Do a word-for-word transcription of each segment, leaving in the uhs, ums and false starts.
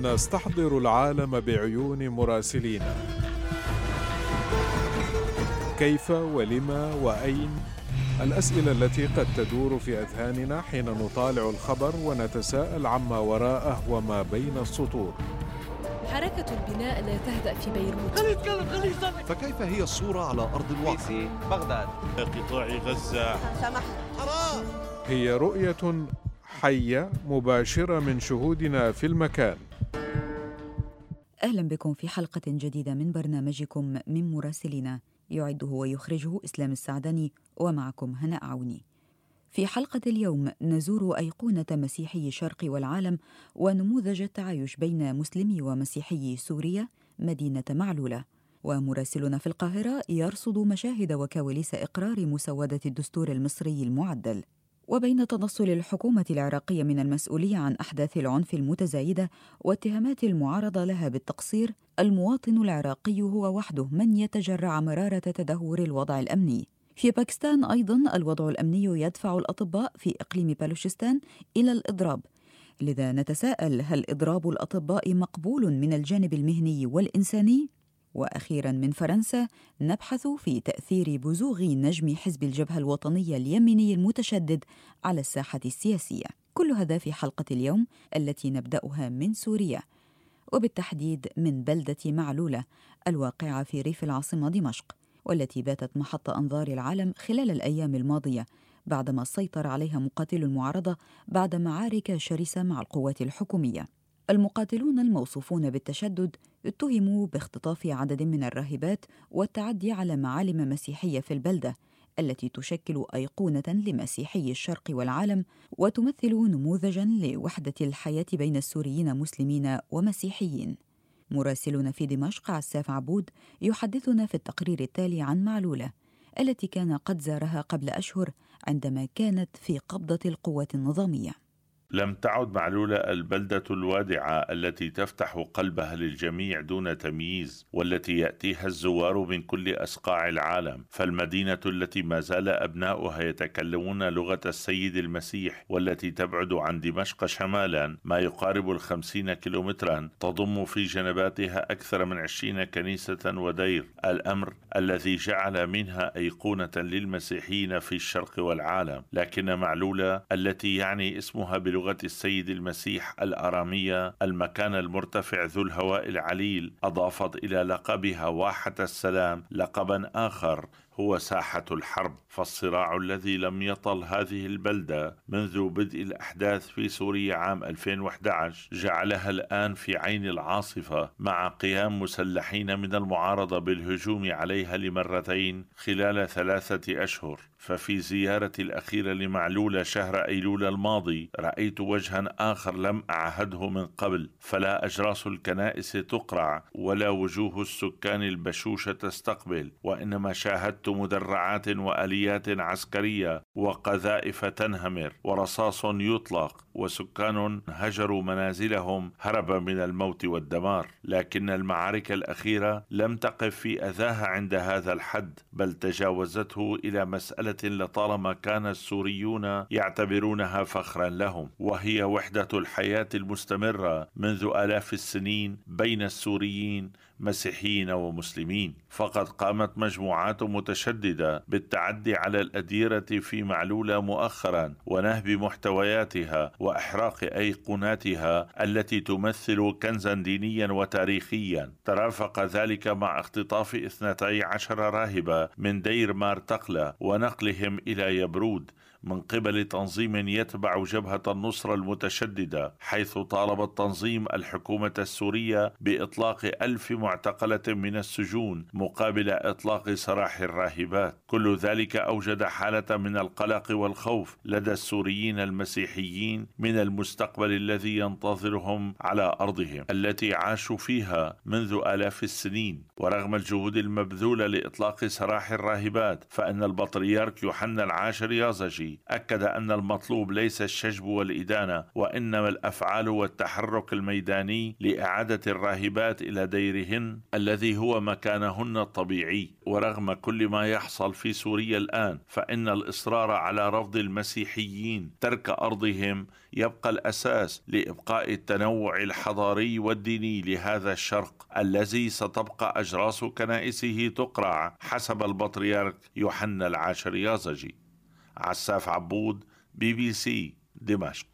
نستحضر العالم بعيون مراسلينا. كيف ولما وأين؟ الأسئلة التي قد تدور في أذهاننا حين نطالع الخبر ونتساءل عما وراءه وما بين السطور. حركة البناء لا تهدأ في بيروت. فكيف هي الصورة على أرض الواقع؟ بغداد، قطاع غزة، حرام. هي رؤية حية مباشرة من شهودنا في المكان. أهلا بكم في حلقة جديدة من برنامجكم من مراسلنا، يعده ويخرجه إسلام السعدني، ومعكم هناء عوني. في حلقة اليوم نزور أيقونة مسيحي الشرق والعالم ونموذج التعايش بين مسلمي ومسيحي سوريا، مدينة معلولة. ومراسلنا في القاهرة يرصد مشاهد وكواليس إقرار مسودة الدستور المصري المعدل. وبين تنصل الحكومة العراقية من المسؤولية عن أحداث العنف المتزايدة واتهامات المعارضة لها بالتقصير، المواطن العراقي هو وحده من يتجرع مرارة تدهور الوضع الأمني. في باكستان أيضاً الوضع الأمني يدفع الأطباء في إقليم بلوشستان إلى الإضراب، لذا نتساءل: هل إضراب الأطباء مقبول من الجانب المهني والإنساني؟ وأخيراً من فرنسا نبحث في تأثير بزوغ نجم حزب الجبهة الوطنية اليميني المتشدد على الساحة السياسية. كل هذا في حلقة اليوم التي نبدأها من سوريا، وبالتحديد من بلدة معلولة الواقعة في ريف العاصمة دمشق، والتي باتت محط أنظار العالم خلال الأيام الماضية بعدما سيطر عليها مقاتلو المعارضة بعد معارك شرسة مع القوات الحكومية. المقاتلون الموصوفون بالتشدد اتهموا باختطاف عدد من الراهبات والتعدي على معالم مسيحية في البلدة التي تشكل أيقونة لمسيحي الشرق والعالم وتمثل نموذجاً لوحدة الحياة بين السوريين مسلمين ومسيحيين. مراسلنا في دمشق عساف عبود يحدثنا في التقرير التالي عن معلولة التي كان قد زارها قبل أشهر عندما كانت في قبضة القوات النظامية. لم تعد معلولة البلدة الوادعة التي تفتح قلبها للجميع دون تمييز، والتي يأتيها الزوار من كل أصقاع العالم، فالمدينة التي ما زال أبناؤها يتكلمون لغة السيد المسيح، والتي تبعد عن دمشق شمالا ما يقارب الخمسين كيلومترا، تضم في جنباتها أكثر من عشرين كنيسة ودير، الأمر الذي جعل منها أيقونة للمسيحيين في الشرق والعالم. لكن معلولة التي يعني اسمها بلغة لغة السيد المسيح الأرامية المكان المرتفع ذو الهواء العليل، أضافت إلى لقبها واحة السلام لقبا آخر هو ساحة الحرب. فالصراع الذي لم يطل هذه البلدة منذ بدء الأحداث في سوريا عام ألفين وأحد عشر جعلها الآن في عين العاصفة، مع قيام مسلحين من المعارضة بالهجوم عليها لمرتين خلال ثلاثة أشهر. ففي زيارتي الأخيرة لمعلولة شهر أيلول الماضي رأيت وجها آخر لم أعهده من قبل، فلا أجراس الكنائس تقرع ولا وجوه السكان البشوشة تستقبل، وإنما شاهدت مدرعات وآليات عسكرية وقذائف تنهمر ورصاص يطلق، وسكان هجروا منازلهم هربا من الموت والدمار. لكن المعارك الأخيرة لم تقف في أذاها عند هذا الحد، بل تجاوزته إلى مسألة لطالما كان السوريون يعتبرونها فخرا لهم، وهي وحدة الحياة المستمرة منذ آلاف السنين بين السوريين مسيحيين ومسلمين. فقد قامت مجموعات متشددة بالتعدي على الأديرة في معلولة مؤخرا ونهب محتوياتها وإحراق أيقوناتها التي تمثل كنزا دينيا وتاريخيا. ترافق ذلك مع اختطاف اثنتي عشر راهبة من دير مارتقلة ونقلهم إلى يبرود من قبل تنظيم يتبع جبهة النصرة المتشددة، حيث طالب التنظيم الحكومة السورية بإطلاق ألف معتقلة من السجون مقابل إطلاق سراح الراهبات. كل ذلك أوجد حالة من القلق والخوف لدى السوريين المسيحيين من المستقبل الذي ينتظرهم على أرضهم التي عاشوا فيها منذ آلاف السنين. ورغم الجهود المبذولة لإطلاق سراح الراهبات، فإن البطريرك يوحنا العاشر يازجي يازجي أكد أن المطلوب ليس الشجب والإدانة، وإنما الأفعال والتحرك الميداني لإعادة الراهبات إلى ديرهن الذي هو مكانهن الطبيعي. ورغم كل ما يحصل في سوريا الآن، فإن الإصرار على رفض المسيحيين ترك أرضهم يبقى الأساس لإبقاء التنوع الحضاري والديني لهذا الشرق الذي ستبقى أجراس كنائسه تقرع حسب البطريرك يوحنا العاشر يازجي. عساف عبود، بي بي سي، دمشق.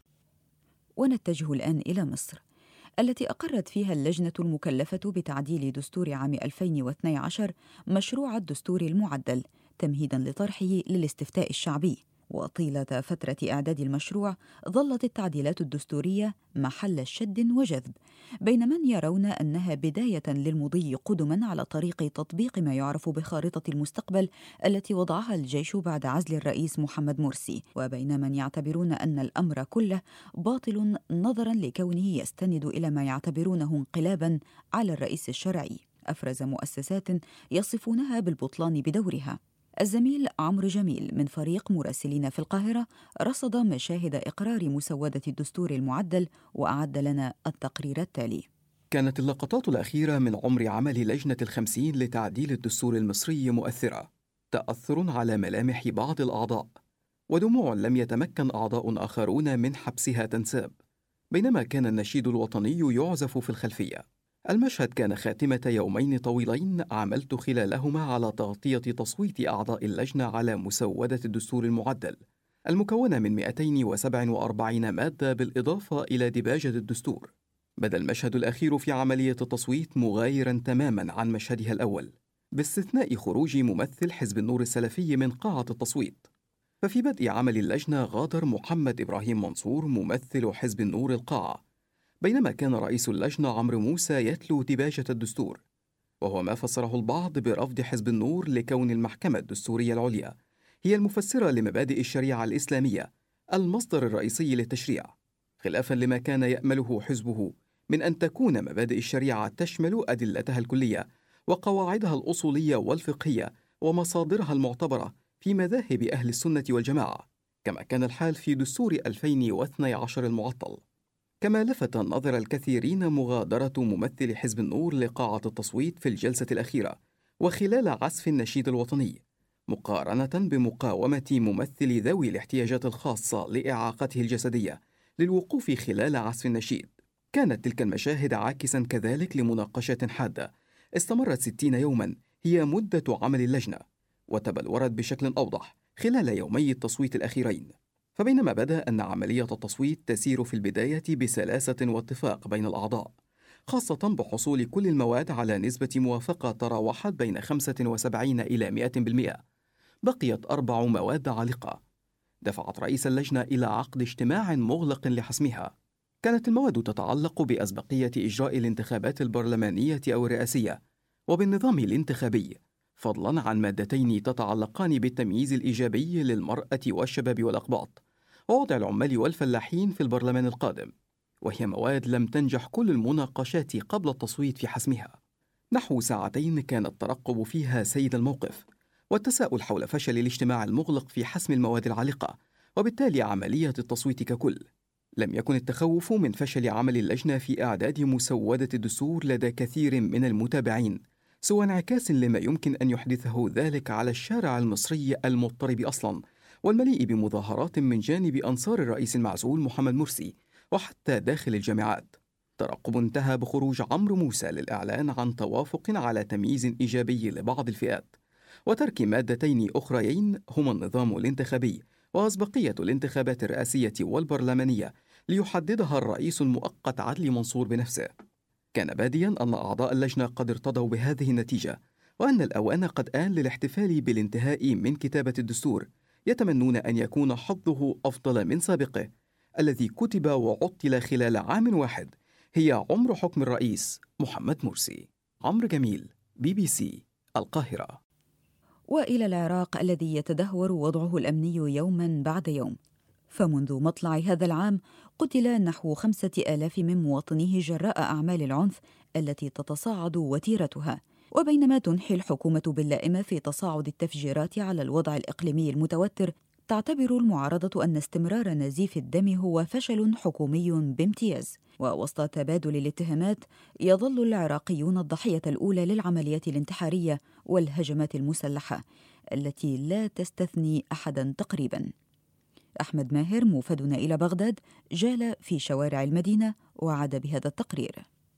ونتجه الآن إلى مصر، التي أقرت فيها اللجنة المكلفة بتعديل دستور عام ألفين واثني عشر مشروع الدستور المعدل تمهيداً لطرحه للاستفتاء الشعبي. وطيلة فترة إعداد المشروع ظلت التعديلات الدستورية محل شد وجذب بين من يرون أنها بداية للمضي قدما على طريق تطبيق ما يعرف بخارطة المستقبل التي وضعها الجيش بعد عزل الرئيس محمد مرسي، وبين من يعتبرون أن الأمر كله باطل نظرا لكونه يستند إلى ما يعتبرونه انقلابا على الرئيس الشرعي. أفرز مؤسسات يصفونها بالبطلان بدورها. الزميل عمرو جميل من فريق مراسلين في القاهرة رصد مشاهد إقرار مسودة الدستور المعدل وأعد لنا التقرير التالي. كانت اللقطات الأخيرة من عمر عمل لجنة الخمسين لتعديل الدستور المصري مؤثرة، تأثر على ملامح بعض الأعضاء، ودموع لم يتمكن أعضاء آخرون من حبسها تنساب، بينما كان النشيد الوطني يعزف في الخلفية. المشهد كان خاتمة يومين طويلين عملت خلالهما على تغطية تصويت أعضاء اللجنة على مسودة الدستور المعدل المكونة من مئتين وسبعة وأربعين مادة بالإضافة إلى ديباجة الدستور. بدا المشهد الأخير في عملية التصويت مغايرا تماما عن مشهدها الأول، باستثناء خروج ممثل حزب النور السلفي من قاعة التصويت. ففي بدء عمل اللجنة غادر محمد إبراهيم منصور ممثل حزب النور القاعة، بينما كان رئيس اللجنة عمرو موسى يتلو ديباجة الدستور، وهو ما فسره البعض برفض حزب النور لكون المحكمة الدستورية العليا هي المفسرة لمبادئ الشريعة الإسلامية المصدر الرئيسي للتشريع، خلافا لما كان يأمله حزبه من أن تكون مبادئ الشريعة تشمل أدلتها الكلية وقواعدها الأصولية والفقهية ومصادرها المعتبرة في مذاهب أهل السنة والجماعة، كما كان الحال في دستور ألفين واثني عشر المعطل. كما لفت نظر الكثيرين مغادرة ممثل حزب النور لقاعة التصويت في الجلسة الأخيرة وخلال عزف النشيد الوطني، مقارنة بمقاومة ممثل ذوي الاحتياجات الخاصة لإعاقته الجسدية للوقوف خلال عزف النشيد. كانت تلك المشاهد عاكسا كذلك لمناقشة حادة استمرت ستين يوما هي مدة عمل اللجنة، وتبلورت بشكل أوضح خلال يومي التصويت الأخيرين. فبينما بدا أن عملية التصويت تسير في البداية بسلاسة واتفاق بين الأعضاء، خاصة بحصول كل المواد على نسبة موافقة تراوحت بين خمسة وسبعين إلى مئة بالمئة، بقيت أربع مواد عالقة دفعت رئيس اللجنة إلى عقد اجتماع مغلق لحسمها. كانت المواد تتعلق بأسبقية إجراء الانتخابات البرلمانية أو الرئاسية وبالنظام الانتخابي، فضلا عن مادتين تتعلقان بالتمييز الإيجابي للمرأة والشباب والأقباط ووضع العمال والفلاحين في البرلمان القادم، وهي مواد لم تنجح كل المناقشات قبل التصويت في حسمها. نحو ساعتين كان الترقب فيها سيد الموقف والتساؤل حول فشل الاجتماع المغلق في حسم المواد العالقة وبالتالي عملية التصويت ككل. لم يكن التخوف من فشل عمل اللجنة في إعداد مسودة الدستور لدى كثير من المتابعين سوى انعكاس لما يمكن أن يحدثه ذلك على الشارع المصري المضطرب أصلاً والمليء بمظاهرات من جانب أنصار الرئيس المعزول محمد مرسي وحتى داخل الجامعات. ترقب انتهى بخروج عمرو موسى للإعلان عن توافق على تمييز إيجابي لبعض الفئات وترك مادتين أخريين هما النظام الانتخابي وأسبقية الانتخابات الرئاسية والبرلمانية ليحددها الرئيس المؤقت عدلي منصور بنفسه. كان باديا أن أعضاء اللجنة قد ارتضوا بهذه النتيجة وأن الأوان قد آن للاحتفال بالانتهاء من كتابة الدستور، يتمنون أن يكون حظه أفضل من سابقه الذي كتب وعطل خلال عام واحد، هي عمر حكم الرئيس محمد مرسي. عمرو جميل، بي بي سي، القاهرة. وإلى العراق الذي يتدهور وضعه الأمني يوما بعد يوم، فمنذ مطلع هذا العام قتل نحو خمسة آلاف من مواطنيه جراء أعمال العنف التي تتصاعد وتيرتها. وبينما تنحي الحكومة باللائمة في تصاعد التفجيرات على الوضع الإقليمي المتوتر، تعتبر المعارضة أن استمرار نزيف الدم هو فشل حكومي بامتياز، ووسط تبادل الاتهامات يظل العراقيون الضحية الأولى للعمليات الانتحارية والهجمات المسلحة التي لا تستثني أحداً تقريباً. أحمد ماهر موفدنا إلى بغداد جال في شوارع المدينة وعاد بهذا التقرير.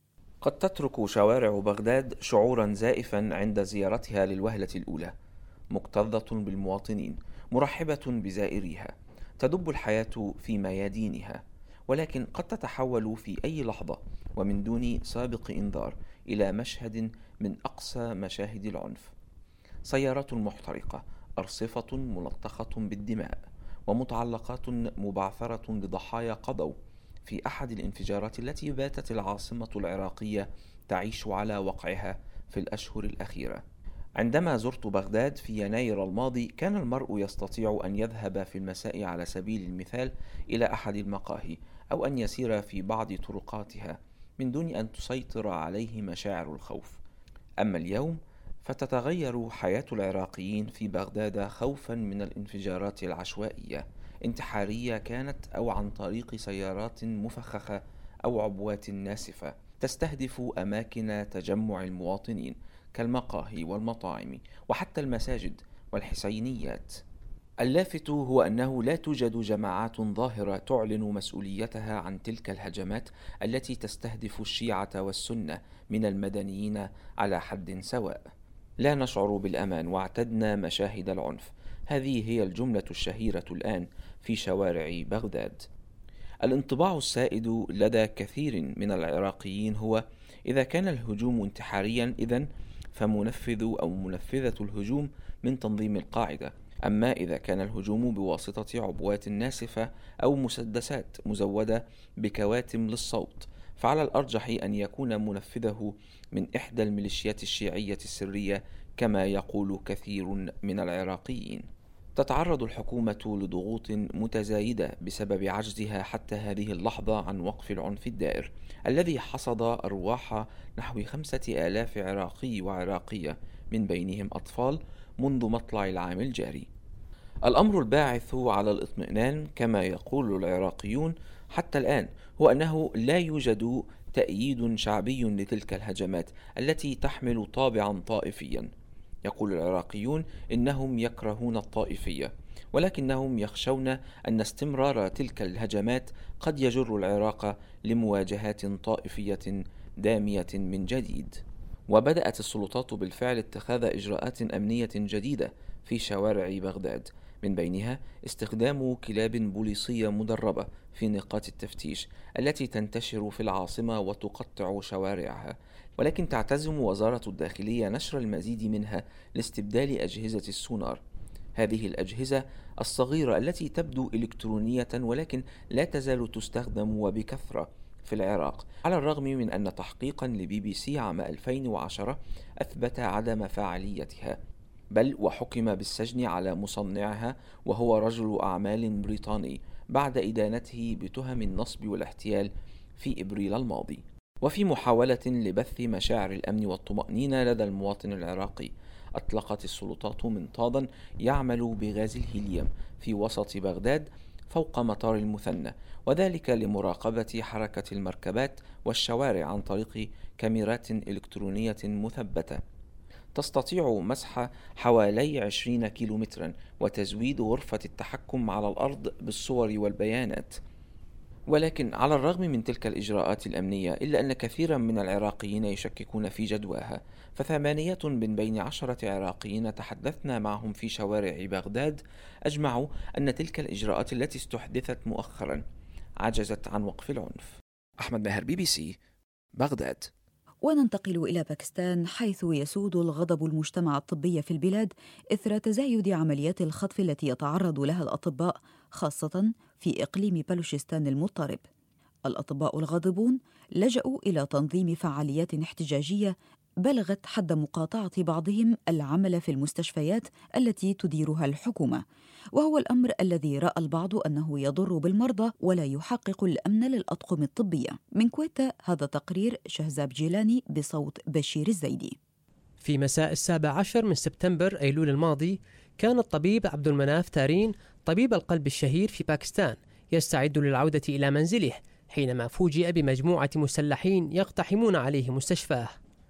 قد تترك شوارع بغداد شعوراً زائفاً عند زيارتها للوهلة الأولى، مكتظة بالمواطنين، مرحبة بزائريها، تدب الحياة في ميادينها، ولكن قد تتحول في أي لحظة ومن دون سابق إنذار إلى مشهد من أقسى مشاهد العنف. سيارات محترقة، أرصفة ملطخة بالدماء، ومتعلقات مبعثرة لضحايا قضوا في أحد الانفجارات التي باتت العاصمة العراقية تعيش على وقعها في الأشهر الأخيرة. عندما زرت بغداد في يناير الماضي كان المرء يستطيع أن يذهب في المساء على سبيل المثال إلى أحد المقاهي أو أن يسير في بعض طرقاتها من دون أن تسيطر عليه مشاعر الخوف. أما اليوم فتتغير حياة العراقيين في بغداد خوفا من الانفجارات العشوائية، انتحارية كانت أو عن طريق سيارات مفخخة أو عبوات ناسفة تستهدف أماكن تجمع المواطنين كالمقاهي والمطاعم وحتى المساجد والحسينيات. اللافت هو أنه لا توجد جماعات ظاهرة تعلن مسؤوليتها عن تلك الهجمات التي تستهدف الشيعة والسنة من المدنيين على حد سواء. لا نشعر بالأمان واعتدنا مشاهد العنف، هذه هي الجملة الشهيرة الآن في شوارع بغداد. الانطباع السائد لدى كثير من العراقيين هو إذا كان الهجوم انتحاريا إذن فمنفذ أو منفذة الهجوم من تنظيم القاعدة، أما إذا كان الهجوم بواسطة عبوات ناسفة أو مسدسات مزودة بكواتم للصوت فعلى الأرجح أن يكون منفذه من إحدى الميليشيات الشيعية السرية كما يقول كثير من العراقيين. تتعرض الحكومة لضغوط متزايدة بسبب عجزها حتى هذه اللحظة عن وقف العنف الدائر الذي حصد أرواح نحو خمسة آلاف عراقي وعراقية من بينهم أطفال منذ مطلع العام الجاري. الأمر الباعث على الاطمئنان كما يقول العراقيون حتى الآن هو أنه لا يوجد تأييد شعبي لتلك الهجمات التي تحمل طابعا طائفيا. يقول العراقيون إنهم يكرهون الطائفية، ولكنهم يخشون أن استمرار تلك الهجمات قد يجر العراق لمواجهات طائفية دامية من جديد. وبدأت السلطات بالفعل اتخاذ إجراءات أمنية جديدة في شوارع بغداد، من بينها استخدام كلاب بوليسية مدربة في نقاط التفتيش التي تنتشر في العاصمة وتقطع شوارعها، ولكن تعتزم وزارة الداخلية نشر المزيد منها لاستبدال أجهزة السونار. هذه الأجهزة الصغيرة التي تبدو إلكترونية ولكن لا تزال تستخدم وبكثرة في العراق، على الرغم من أن تحقيقا لبي بي سي عام ألفين وعشرة أثبت عدم فاعليتها، بل وحكم بالسجن على مصنعها وهو رجل أعمال بريطاني بعد إدانته بتهم النصب والاحتيال في إبريل الماضي. وفي محاولة لبث مشاعر الأمن والطمأنينة لدى المواطن العراقي، أطلقت السلطات منطادا يعمل بغاز الهيليوم في وسط بغداد فوق مطار المثنى، وذلك لمراقبة حركة المركبات والشوارع عن طريق كاميرات إلكترونية مثبتة تستطيع مسح حوالي عشرين كيلومترا وتزويد غرفة التحكم على الأرض بالصور والبيانات. ولكن على الرغم من تلك الإجراءات الأمنية إلا أن كثيرا من العراقيين يشككون في جدواها، فثمانية من بين عشرة عراقيين تحدثنا معهم في شوارع بغداد أجمعوا أن تلك الإجراءات التي استحدثت مؤخرا عجزت عن وقف العنف. أحمد ماهر، بي بي سي، بغداد. وننتقل إلى باكستان، حيث يسود الغضب المجتمع الطبي في البلاد إثر تزايد عمليات الخطف التي يتعرض لها الأطباء، خاصة في إقليم بلوشستان المضطرب. الأطباء الغاضبون لجأوا إلى تنظيم فعاليات احتجاجية بلغت حد مقاطعة بعضهم العمل في المستشفيات التي تديرها الحكومة، وهو الأمر الذي رأى البعض أنه يضر بالمرضى ولا يحقق الأمن للأطقم الطبية. من كويتا، هذا تقرير شهزاب جيلاني بصوت بشير الزيدي. في مساء السابع عشر من سبتمبر أيلول الماضي، كان الطبيب عبد المناف تارين طبيب القلب الشهير في باكستان يستعد للعودة إلى منزله حينما فوجئ بمجموعة مسلحين يقتحمون عليه مستشفاه.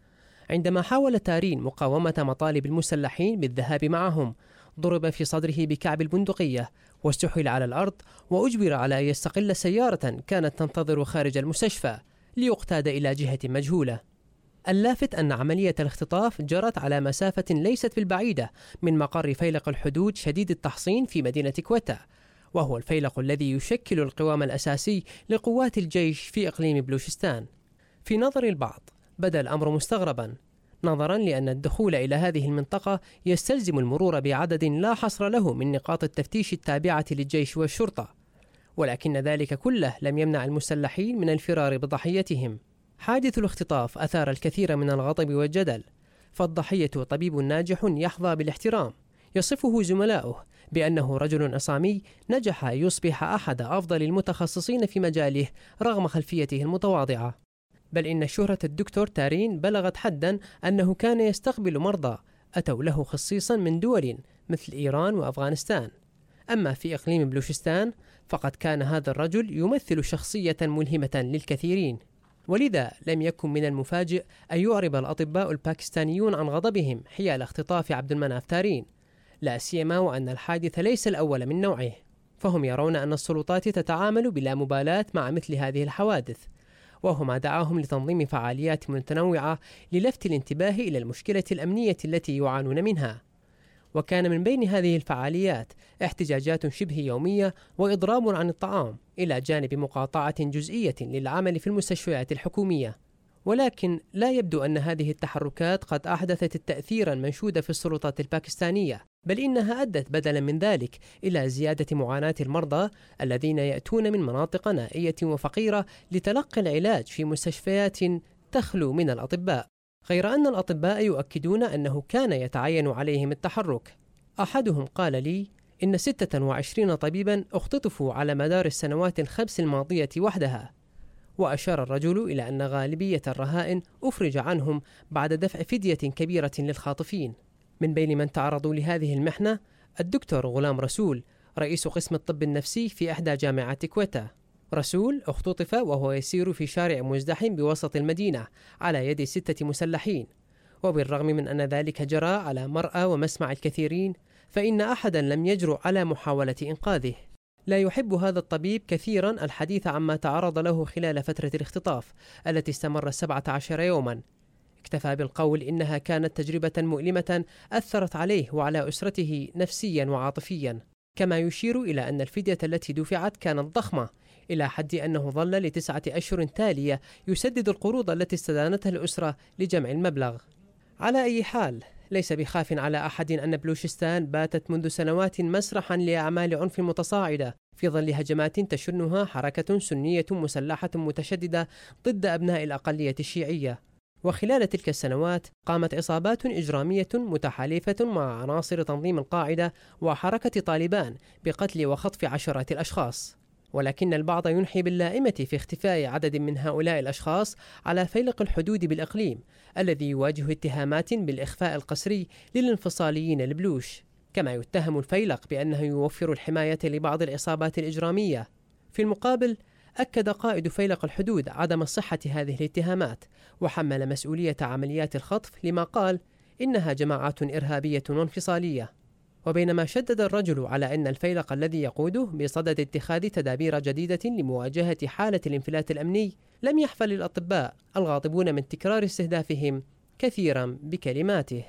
عندما حاول تارين مقاومة مطالب المسلحين بالذهاب معهم، ضرب في صدره بكعب البندقية واستحيل على الأرض، وأجبر على أن يستقل سيارة كانت تنتظر خارج المستشفى ليقتاد إلى جهة مجهولة. اللافت أن عملية الاختطاف جرت على مسافة ليست بالبعيدة من مقر فيلق الحدود شديد التحصين في مدينة كويتا، وهو الفيلق الذي يشكل القوام الأساسي لقوات الجيش في إقليم بلوشستان. في نظر البعض بدا الأمر مستغربا، نظرا لأن الدخول إلى هذه المنطقة يستلزم المرور بعدد لا حصر له من نقاط التفتيش التابعة للجيش والشرطة، ولكن ذلك كله لم يمنع المسلحين من الفرار بضحيتهم. حادث الاختطاف أثار الكثير من الغضب والجدل، فالضحية طبيب ناجح يحظى بالاحترام، يصفه زملاؤه بأنه رجل عصامي نجح يصبح أحد أفضل المتخصصين في مجاله رغم خلفيته المتواضعة. بل إن شهرة الدكتور تارين بلغت حدا أنه كان يستقبل مرضى أتوا له خصيصا من دول مثل إيران وأفغانستان. أما في إقليم بلوشستان فقد كان هذا الرجل يمثل شخصية ملهمة للكثيرين، ولذا لم يكن من المفاجئ أن يعرب الأطباء الباكستانيون عن غضبهم حيال اختطاف عبد المناف تارين، لا سيما وأن الحادث ليس الأول من نوعه، فهم يرون أن السلطات تتعامل بلا مبالاة مع مثل هذه الحوادث، وهو ما دعاهم لتنظيم فعاليات متنوعة للفت الانتباه إلى المشكلة الأمنية التي يعانون منها. وكان من بين هذه الفعاليات احتجاجات شبه يومية وإضراب عن الطعام، إلى جانب مقاطعة جزئية للعمل في المستشفيات الحكومية. ولكن لا يبدو أن هذه التحركات قد أحدثت التأثير المنشود في السلطات الباكستانية، بل إنها أدت بدلا من ذلك إلى زيادة معاناة المرضى الذين يأتون من مناطق نائية وفقيرة لتلقي العلاج في مستشفيات تخلو من الأطباء، غير أن الأطباء يؤكدون أنه كان يتعين عليهم التحرك. أحدهم قال لي إن ستة وعشرين طبيبا اختطفوا على مدار السنوات الخمس الماضية وحدها، وأشار الرجل إلى أن غالبية الرهائن أفرج عنهم بعد دفع فدية كبيرة للخاطفين. من بين من تعرضوا لهذه المحنة الدكتور غلام رسول، رئيس قسم الطب النفسي في إحدى جامعات كويتا. رسول اختطف وهو يسير في شارع مزدحم بوسط المدينة على يد ستة مسلحين، وبالرغم من أن ذلك جرى على مرأى ومسمع الكثيرين، فإن أحدا لم يجرؤ على محاولة إنقاذه. لا يحب هذا الطبيب كثيرا الحديث عما تعرض له خلال فترة الاختطاف التي استمرت سبعة عشر يوما. اكتفى بالقول إنها كانت تجربة مؤلمة أثرت عليه وعلى أسرته نفسيا وعاطفيا، كما يشير إلى أن الفدية التي دفعت كانت ضخمة إلى حد أنه ظل لتسعة أشهر تالية يسدد القروض التي استدانتها الأسرة لجمع المبلغ. على أي حال، ليس بخاف على أحد أن بلوشستان باتت منذ سنوات مسرحا لأعمال عنف متصاعدة في ظل هجمات تشنها حركة سنية مسلحة متشددة ضد أبناء الأقلية الشيعية. وخلال تلك السنوات قامت عصابات إجرامية متحالفة مع عناصر تنظيم القاعدة وحركة طالبان بقتل وخطف عشرات الأشخاص. ولكن البعض ينحي باللائمة في اختفاء عدد من هؤلاء الأشخاص على فيلق الحدود بالإقليم الذي يواجه اتهامات بالإخفاء القسري للانفصاليين البلوش، كما يتهم الفيلق بأنه يوفر الحماية لبعض العصابات الإجرامية. في المقابل أكد قائد فيلق الحدود عدم صحة هذه الاتهامات، وحمل مسؤولية عمليات الخطف لما قال إنها جماعات إرهابية وانفصالية. وبينما شدد الرجل على أن الفيلق الذي يقوده بصدد اتخاذ تدابير جديدة لمواجهة حالة الانفلات الأمني، لم يحفل الأطباء الغاضبون من تكرار استهدافهم كثيرا بكلماته.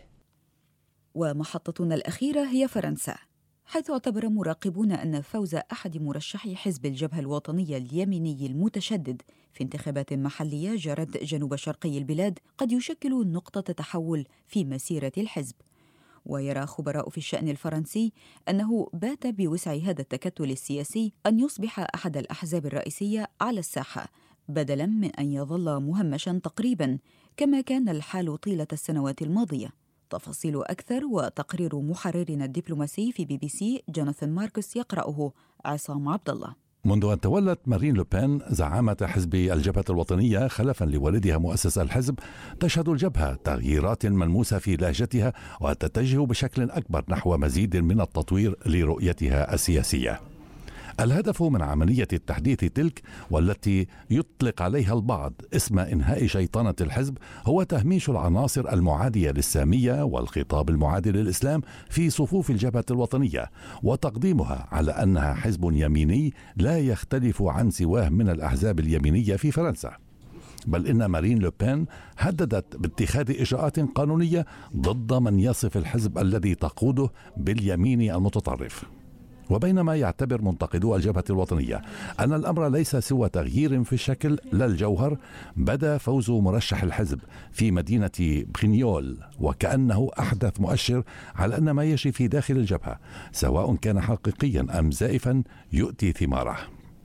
ومحطتنا الأخيرة هي فرنسا، حيث اعتبر مراقبون أن فوز أحد مرشحي حزب الجبهة الوطنية اليميني المتشدد في انتخابات محلية جرت جنوب شرقي البلاد قد يشكل نقطة تحول في مسيرة الحزب. ويرى خبراء في الشأن الفرنسي أنه بات بوسع هذا التكتل السياسي أن يصبح أحد الأحزاب الرئيسية على الساحة، بدلاً من أن يظل مهمشاً تقريباً كما كان الحال طيلة السنوات الماضية. تفاصيل أكثر وتقرير محررنا الدبلوماسي في بي بي سي جوناثان ماركوس يقرأه عصام عبد الله. منذ أن تولت مارين لوبين زعامة حزب الجبهة الوطنية خلفا لوالدها مؤسس الحزب، تشهد الجبهة تغييرات ملموسة في لهجتها وتتجه بشكل أكبر نحو مزيد من التطوير لرؤيتها السياسية. الهدف من عملية التحديث تلك، والتي يطلق عليها البعض اسم إنهاء شيطنة الحزب، هو تهميش العناصر المعادية للسامية والخطاب المعادي للإسلام في صفوف الجبهة الوطنية، وتقديمها على أنها حزب يميني لا يختلف عن سواه من الأحزاب اليمينية في فرنسا. بل إن مارين لوبين هددت باتخاذ إجراءات قانونية ضد من يصف الحزب الذي تقوده باليمين المتطرف. وبينما يعتبر منتقدو الجبهة الوطنية أن الأمر ليس سوى تغيير في الشكل لا الجوهر، بدا فوز مرشح الحزب في مدينة بخنيول وكأنه أحدث مؤشر على أن ما يجري في داخل الجبهة، سواء كان حقيقيا أم زائفا، يؤتي ثماره.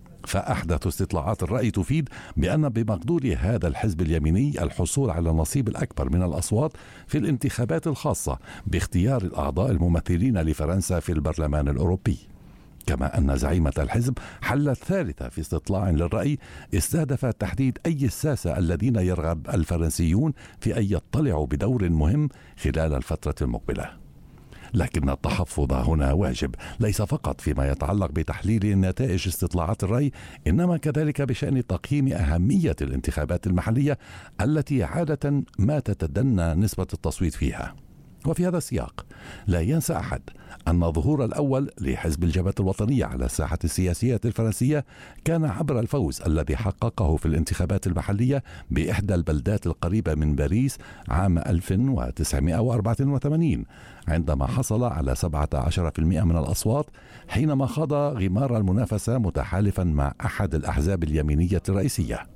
فأحدث استطلاعات الرأي تفيد بأن بمقدور هذا الحزب اليميني الحصول على النصيب الأكبر من الأصوات في الانتخابات الخاصة باختيار الأعضاء الممثلين لفرنسا في البرلمان الأوروبي. كما أن زعيمة الحزب حل الثالثة في استطلاع للرأي استهدف تحديد أي الساسة الذين يرغب الفرنسيون في أن يطلعوا بدور مهم خلال الفترة المقبلة. لكن التحفظ هنا واجب، ليس فقط فيما يتعلق بتحليل نتائج استطلاعات الرأي، إنما كذلك بشأن تقييم أهمية الانتخابات المحلية التي عادة ما تتدنى نسبة التصويت فيها. وفي هذا السياق لا ينسى أحد أن الظهور الأول لحزب الجبهة الوطنية على الساحة السياسية الفرنسية كان عبر الفوز الذي حققه في الانتخابات المحلية بإحدى البلدات القريبة من باريس عام ألف وتسعمائة وأربعة وثمانين، عندما حصل على سبعة عشر بالمئة من الأصوات، حينما خاض غمار المنافسة متحالفا مع أحد الأحزاب اليمينية الرئيسية.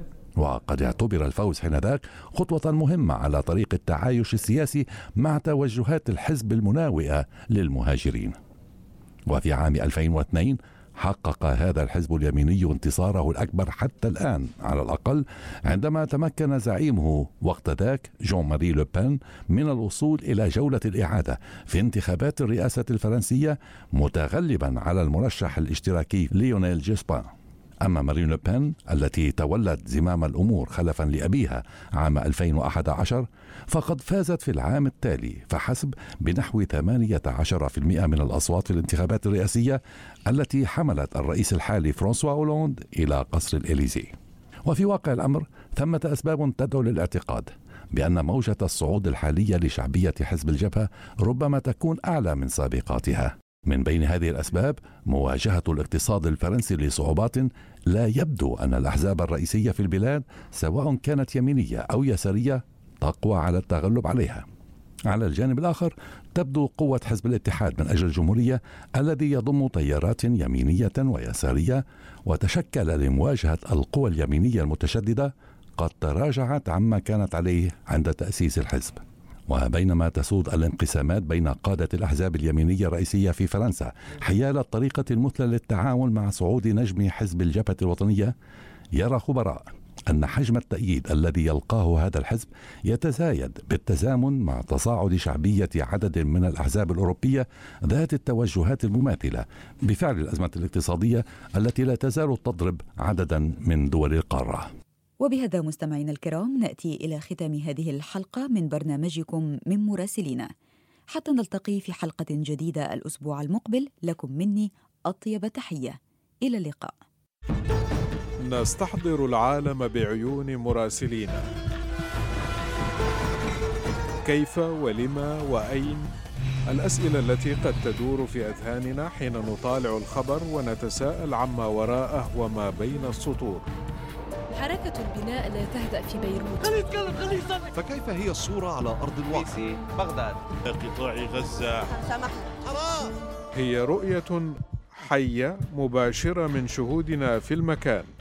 وقد اعتبر الفوز حينذاك خطوة مهمة على طريق التعايش السياسي مع توجهات الحزب المناوئة للمهاجرين. وفي عام ألفين واثنين حقق هذا الحزب اليميني انتصاره الأكبر حتى الآن على الأقل، عندما تمكن زعيمه وقت ذاك جون ماري لوبين من الوصول إلى جولة الإعادة في انتخابات الرئاسة الفرنسية، متغلبا على المرشح الاشتراكي ليونيل جوسبان. أما مارين لوبين التي تولت زمام الأمور خلفا لأبيها عام ألفين وأحد عشر، فقد فازت في العام التالي فحسب بنحو ثمانية عشر بالمئة من الأصوات في الانتخابات الرئاسية التي حملت الرئيس الحالي فرانسوا أولاند إلى قصر الإليزي. وفي واقع الأمر ثمة أسباب تدعو للاعتقاد بأن موجة الصعود الحالية لشعبية حزب الجبهة ربما تكون أعلى من سابقاتها. من بين هذه الأسباب مواجهة الاقتصاد الفرنسي لصعوبات لا يبدو أن الأحزاب الرئيسية في البلاد سواء كانت يمينية أو يسارية تقوى على التغلب عليها. على الجانب الآخر تبدو قوة حزب الاتحاد من أجل الجمهورية الذي يضم تيارات يمينية ويسارية، وتشكل لمواجهة القوى اليمينية المتشددة قد تراجعت عما كانت عليه عند تأسيس الحزب. وبينما تسود الانقسامات بين قادة الأحزاب اليمينية الرئيسية في فرنسا حيال الطريقة المثلى للتعاون مع صعود نجم حزب الجبهة الوطنية، يرى خبراء أن حجم التأييد الذي يلقاه هذا الحزب يتزايد بالتزامن مع تصاعد شعبية عدد من الأحزاب الأوروبية ذات التوجهات المماثلة بفعل الأزمة الاقتصادية التي لا تزال تضرب عددا من دول القارة. وبهذا مستمعينا الكرام نأتي إلى ختام هذه الحلقة من برنامجكم من مراسلينا، حتى نلتقي في حلقة جديدة الأسبوع المقبل. لكم مني أطيب تحية، إلى اللقاء. نستحضر العالم بعيون مراسلينا. كيف ولما وأين؟ الأسئلة التي قد تدور في أذهاننا حين نطالع الخبر ونتساءل عما وراءه وما بين السطور. حركة البناء لا تهدأ في بيروت. فكيف هي الصورة على أرض الواقع؟ بغداد، قطاع غزة. هي رؤية حية مباشرة من شهودنا في المكان.